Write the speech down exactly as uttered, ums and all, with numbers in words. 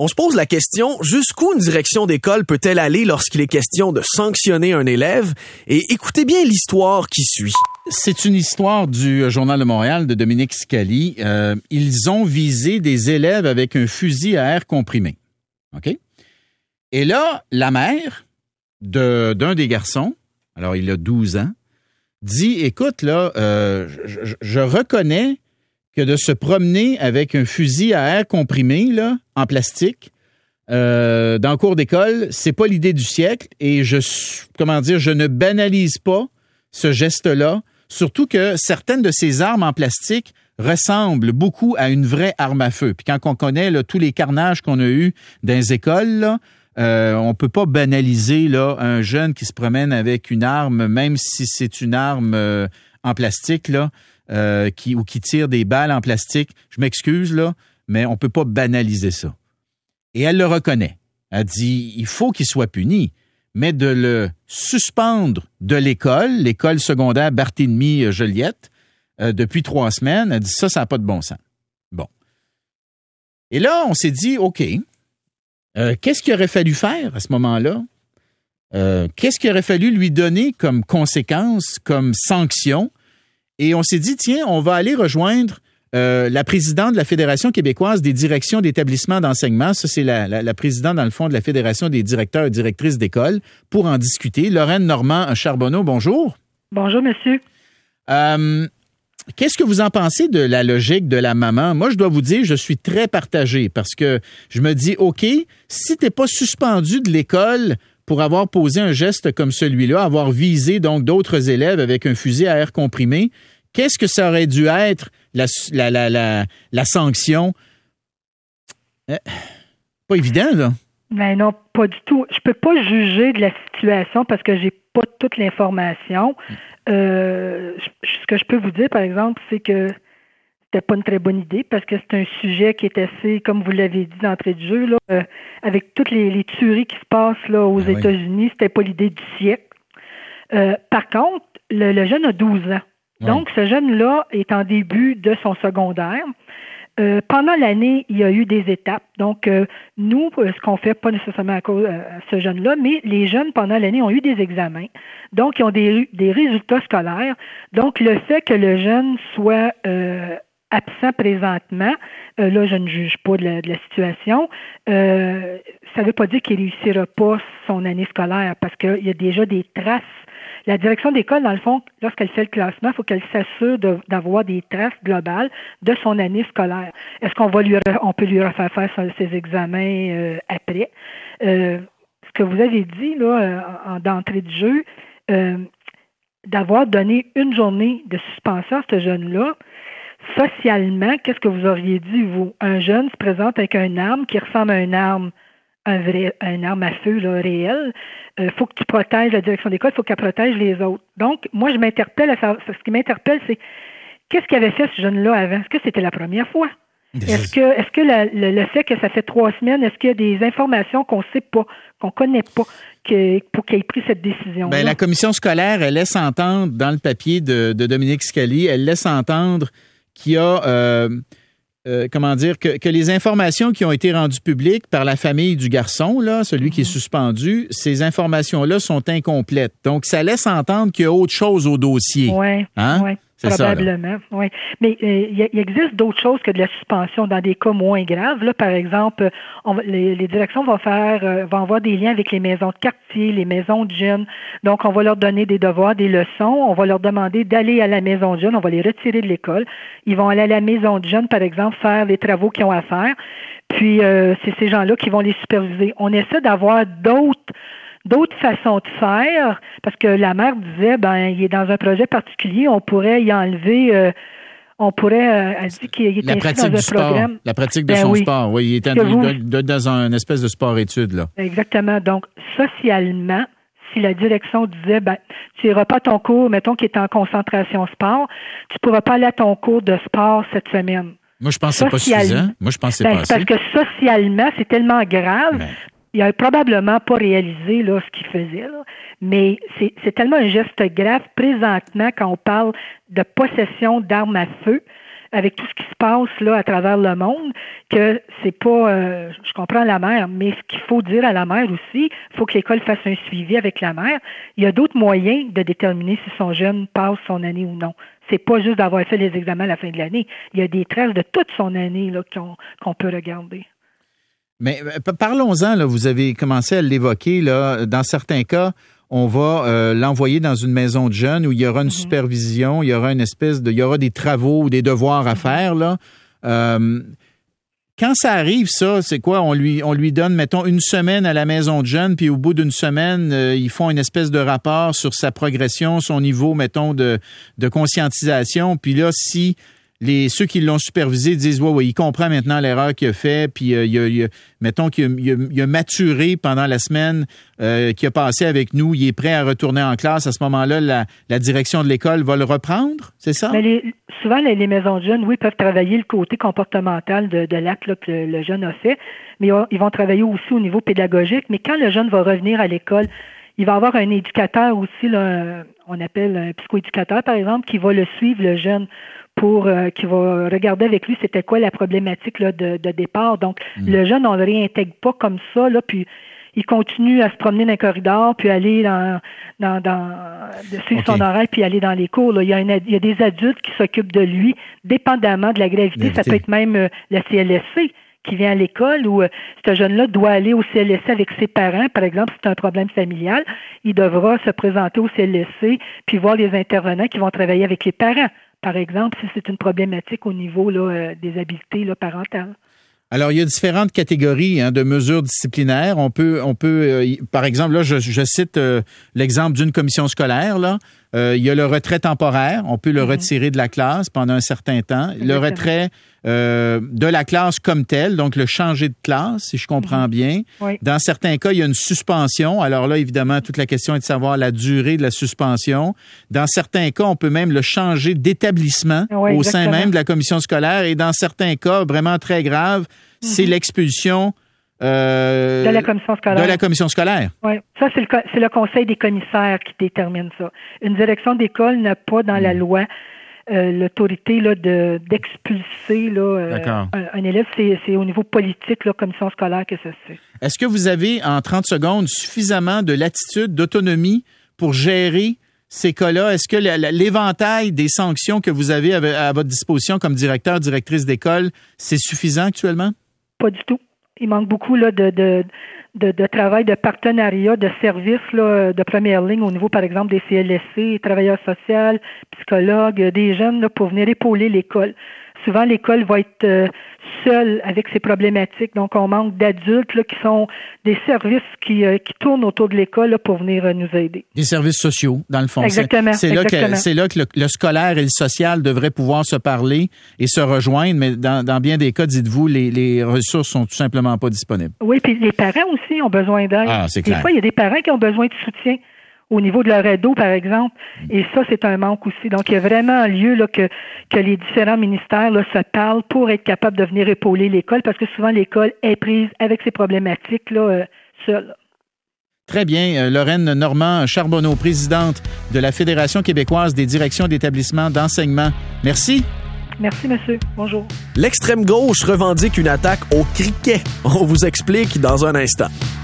On se pose la question, jusqu'où une direction d'école peut-elle aller lorsqu'il est question de sanctionner un élève? Et écoutez bien l'histoire qui suit. C'est une histoire du Journal de Montréal de Dominique Scali. Euh, ils ont visé des élèves avec un fusil à air comprimé. OK? Et là, la mère de, d'un des garçons, alors il a douze ans, dit, écoute, là, euh, je, je reconnais que de se promener avec un fusil à air comprimé, là, en plastique, euh, dans le cours d'école, c'est pas l'idée du siècle et je, comment dire, je ne banalise pas ce geste-là, surtout que certaines de ces armes en plastique ressemblent beaucoup à une vraie arme à feu. Puis quand on connaît là, tous les carnages qu'on a eus dans les écoles, là, euh, on peut pas banaliser là, un jeune qui se promène avec une arme, même si c'est une arme euh, en plastique, là, Euh, qui, ou qui tire des balles en plastique. Je m'excuse, là, mais on peut pas banaliser ça. Et elle le reconnaît. Elle dit, il faut qu'il soit puni, mais de le suspendre de l'école, l'école secondaire Barthélemy-Joliette, euh, depuis trois semaines, elle dit, ça, ça n'a pas de bon sens. Bon. Et là, on s'est dit, OK, euh, qu'est-ce qu'il aurait fallu faire à ce moment-là? Euh, qu'est-ce qu'il aurait fallu lui donner comme conséquence, comme sanction? Et on s'est dit, tiens, on va aller rejoindre euh, la présidente de la Fédération québécoise des directions d'établissements d'enseignement. Ça, c'est la, la, la présidente, dans le fond, de la Fédération des directeurs et directrices d'école, pour en discuter. Lorraine Normand-Charbonneau, bonjour. Bonjour, monsieur. Euh, qu'est-ce que vous en pensez de la logique de la maman? Moi, je dois vous dire, je suis très partagé parce que je me dis, OK, si t'es pas suspendu de l'école pour avoir posé un geste comme celui-là, avoir visé donc d'autres élèves avec un fusil à air comprimé, qu'est-ce que ça aurait dû être la, la, la, la, la sanction? Euh, pas évident, là. Ben non, pas du tout. Je peux pas juger de la situation parce que j'ai pas toute l'information. Euh, ce que je peux vous dire, par exemple, c'est que c'était pas une très bonne idée parce que c'est un sujet qui est assez, comme vous l'avez dit d'entrée de jeu, là, euh, avec toutes les, les tueries qui se passent là, aux ben États-Unis, oui. C'était pas l'idée du siècle. Euh, par contre, le, le jeune a douze ans. Oui. Donc, ce jeune-là est en début de son secondaire. Euh, pendant l'année, il y a eu des étapes. Donc, euh, nous, ce qu'on fait, pas nécessairement à cause de ce jeune-là, mais les jeunes, pendant l'année, ont eu des examens. Donc, ils ont des, des résultats scolaires. Donc, le fait que le jeune soit euh, absent présentement, euh, là, je ne juge pas de la, de la situation, euh, ça ne veut pas dire qu'il ne réussira pas son année scolaire parce qu'il y a déjà des traces. La direction d'école, dans le fond, lorsqu'elle fait le classement, il faut qu'elle s'assure de, d'avoir des traces globales de son année scolaire. Est-ce qu'on va lui, on peut lui refaire faire ses examens euh, après? Euh, ce que vous avez dit là, en, d'entrée de jeu, euh, d'avoir donné une journée de suspension à ce jeune-là, socialement, qu'est-ce que vous auriez dit, vous? Un jeune se présente avec une arme qui ressemble à une arme, un vrai, une arme à feu là, réelle. Il euh, faut que tu protèges la direction d'école, il faut qu'elle protège les autres. Donc, moi, je m'interpelle à ça. Ce qui m'interpelle, c'est qu'est-ce qu'avait fait ce jeune-là avant? Est-ce que c'était la première fois? Est-ce que, est-ce que la, le, le fait que ça fait trois semaines, est-ce qu'il y a des informations qu'on ne sait pas, qu'on ne connaît pas, que, pour qu'il ait pris cette décision-là? Bien, la commission scolaire, elle laisse entendre, dans le papier de, de Dominique Scali, elle laisse entendre qu'il y a, euh, euh, comment dire, que, que les informations qui ont été rendues publiques par la famille du garçon, là, celui mm-hmm. qui est suspendu, ces informations-là sont incomplètes. Donc, ça laisse entendre qu'il y a autre chose au dossier. Oui, hein? oui. C'est probablement, oui. Mais euh, il, il existe d'autres choses que de la suspension dans des cas moins graves. Là, par exemple, on va, les, les directions vont faire, euh, vont avoir des liens avec les maisons de quartier, les maisons de jeunes. Donc, on va leur donner des devoirs, des leçons. On va leur demander d'aller à la maison de jeunes. On va les retirer de l'école. Ils vont aller à la maison de jeunes, par exemple, faire les travaux qu'ils ont à faire. Puis, euh, c'est ces gens-là qui vont les superviser. On essaie d'avoir d'autres D'autres façons de faire, parce que la mère disait, ben, il est dans un projet particulier, on pourrait y enlever, euh, on pourrait, euh, elle dit qu'il est la inscrit dans un sport, programme. La pratique de ben son oui. sport, oui, il est en, vous, dans un espèce de sport-études, là. Exactement. Donc, socialement, si la direction disait, ben, tu n'iras pas à ton cours, mettons qu'il est en concentration sport, tu ne pourras pas aller à ton cours de sport cette semaine. Moi, je pense que c'est pas suffisant. Moi, je pense que c'est ben, pas assez. Parce que socialement, c'est tellement grave. Ben. Il n'a probablement pas réalisé là, ce qu'il faisait, là. Mais c'est, c'est tellement un geste grave présentement quand on parle de possession d'armes à feu. avec tout ce qui se passe là à travers le monde, que c'est pas, euh, je comprends la mère, mais ce qu'il faut dire à la mère aussi, il faut que l'école fasse un suivi avec la mère. Il y a d'autres moyens de déterminer si son jeune passe son année ou non. C'est pas juste d'avoir fait les examens à la fin de l'année. Il y a des traces de toute son année là qu'on, qu'on peut regarder. Mais parlons-en, là, vous avez commencé à l'évoquer, là, dans certains cas, on va euh, l'envoyer dans une maison de jeunes où il y aura une mm-hmm. supervision, il y aura une espèce de, il y aura des travaux ou des devoirs à faire, là. Euh, quand ça arrive, ça, c'est quoi? On lui, on lui donne, mettons, une semaine à la maison de jeunes, puis au bout d'une semaine, euh, ils font une espèce de rapport sur sa progression, son niveau, mettons, de, de conscientisation. Puis là, si les ceux qui l'ont supervisé disent ouais, ouais, il comprend maintenant l'erreur qu'il a fait, puis euh, il, a, il a, mettons qu'il a, il a, il a maturé pendant la semaine euh, qu'il a passé avec nous, il est prêt à retourner en classe. À ce moment-là, la, la direction de l'école va le reprendre, c'est ça? Mais les, souvent, les, les maisons de jeunes, oui, peuvent travailler le côté comportemental de, de l'acte là, que le, le jeune a fait, mais ils vont travailler aussi au niveau pédagogique. Mais quand le jeune va revenir à l'école, il va avoir un éducateur aussi, là, on appelle un psychoéducateur, par exemple, qui va le suivre, le jeune, pour euh, qui va regarder avec lui c'était quoi la problématique là, de, de départ. Donc, mmh. le jeune, on ne le réintègre pas comme ça, là, puis il continue à se promener dans les corridors, puis aller dans, dans, dans de suivre okay. son horaire, puis aller dans les cours. Là. Il y a une, il y a des adultes qui s'occupent de lui, dépendamment de la gravité. Gravité. Ça peut être même euh, le C L S C qui vient à l'école, où euh, ce jeune-là doit aller au C L S C avec ses parents. Par exemple, si c'est un problème familial, il devra se présenter au C L S C, puis voir les intervenants qui vont travailler avec les parents. Par exemple, si c'est une problématique au niveau là, euh, des habiletés là, parentales. Alors, il y a différentes catégories hein, de mesures disciplinaires. On peut, on peut, euh, par exemple, là, je, je cite euh, l'exemple d'une commission scolaire. Là, euh, il y a le retrait temporaire. On peut le mm-hmm. retirer de la classe pendant un certain temps. Exactement. Le retrait euh, de la classe comme telle, donc le changer de classe, si je comprends mm-hmm. bien. Oui. Dans certains cas, il y a une suspension. Alors là, évidemment, toute la question est de savoir la durée de la suspension. Dans certains cas, on peut même le changer d'établissement oui, au exactement. sein même de la commission scolaire. Et dans certains cas, vraiment très graves, mm-hmm. c'est l'expulsion euh, de la commission scolaire. De la commission scolaire. Oui, ça, c'est le, c'est le conseil des commissaires qui détermine ça. Une direction d'école n'a pas dans mmh. la loi euh, l'autorité là, de, d'expulser là, euh, un, un élève. C'est, c'est au niveau politique, la commission scolaire que ça se fait. Est-ce que vous avez, en trente secondes, suffisamment de latitude, d'autonomie pour gérer ces cas-là? Est-ce que la, la, l'éventail des sanctions que vous avez à, à votre disposition comme directeur, directrice d'école, c'est suffisant actuellement? Pas du tout. Il manque beaucoup là, de, de, de, de travail, de partenariat, de services là, de première ligne au niveau, par exemple, des C L S C, travailleurs sociaux, psychologues, des jeunes là, pour venir épauler l'école. Souvent, l'école va être euh, seule avec ses problématiques. Donc, on manque d'adultes là, qui sont des services qui, euh, qui tournent autour de l'école là, pour venir euh, nous aider. Des services sociaux, dans le fond. Exactement. C'est, c'est, exactement. Là, que, c'est là que le, le scolaire et le social devraient pouvoir se parler et se rejoindre, mais dans, dans bien des cas, dites-vous, les, les ressources sont tout simplement pas disponibles. Oui, puis les parents aussi ont besoin d'aide. Ah, c'est clair. Des fois, il y a des parents qui ont besoin de soutien au niveau de leur ado, par exemple. Et ça, c'est un manque aussi. Donc, il y a vraiment un lieu là, que, que les différents ministères là, se parlent pour être capables de venir épauler l'école, parce que souvent, l'école est prise avec ces problématiques là, euh, seule. Très bien. Lorraine Normand Charbonneau, présidente de la Fédération québécoise des directions d'établissements d'enseignement. Merci. Merci, monsieur. Bonjour. L'extrême gauche revendique une attaque au criquet. On vous explique dans un instant.